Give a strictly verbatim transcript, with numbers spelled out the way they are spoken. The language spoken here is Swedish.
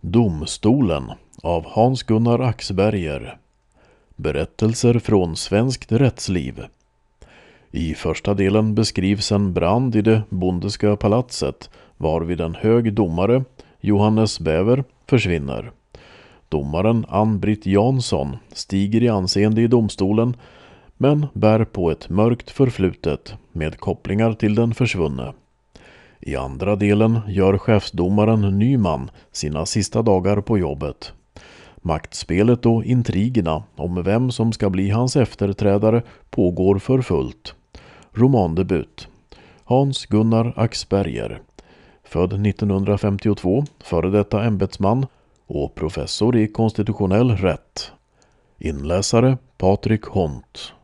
Domstolen av Hans-Gunnar Axberger. Berättelser från svenskt rättsliv. I första delen beskrivs en brand i det bondeska palatset varvid en hög domare, Johannes Bäver, försvinner. Domaren Ann-Britt Jansson stiger i anseende i domstolen men bär på ett mörkt förflutet med kopplingar till den försvunne. I andra delen gör chefsdomaren Nyman sina sista dagar på jobbet. Maktspelet och intrigerna om vem som ska bli hans efterträdare pågår för fullt. Romandebut. Hans-Gunnar Axberger. Född nittonhundrafemtiotvå, före detta ämbetsman och professor i konstitutionell rätt. Inläsare Patrik Hont.